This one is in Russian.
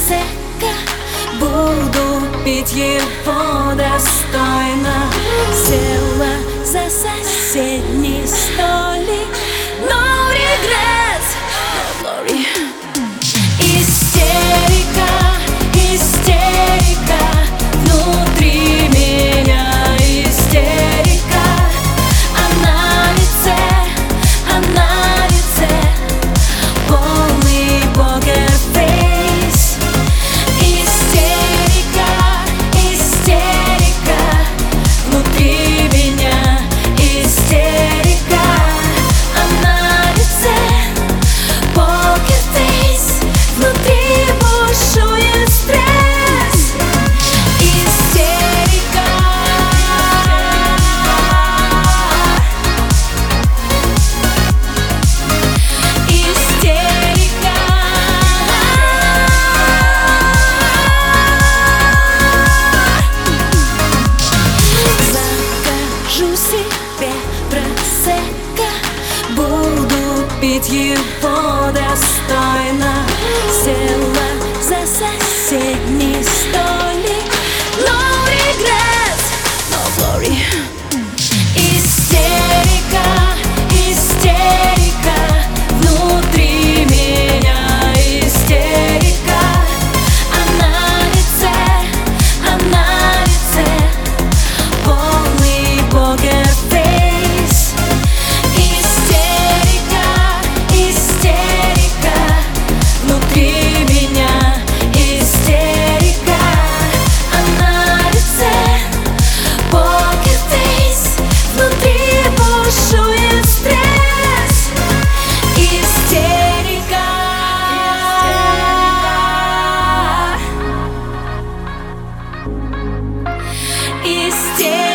просека, буду пить его достойно. Села за соседний столик, no regrets, no glory. Истерика, истерика, внутри меня истерика. Она на лице, полный покерфейс. Истерика, истерика, внутри меня истерика. Она на лице, покерфейс, внутри бушует стресс. Истерика. Истерика. Закажу себе просека, буду пить его достойно. Села за соседний столик, no regrets, no glory. Истерика, истерика, внутри меня истерика. Она на лице, полный покерфейс. Истерика, истерика, внутри меня истерика. Она на лице, покерфейс, внутри бушует стресс. Истерика. Истерика.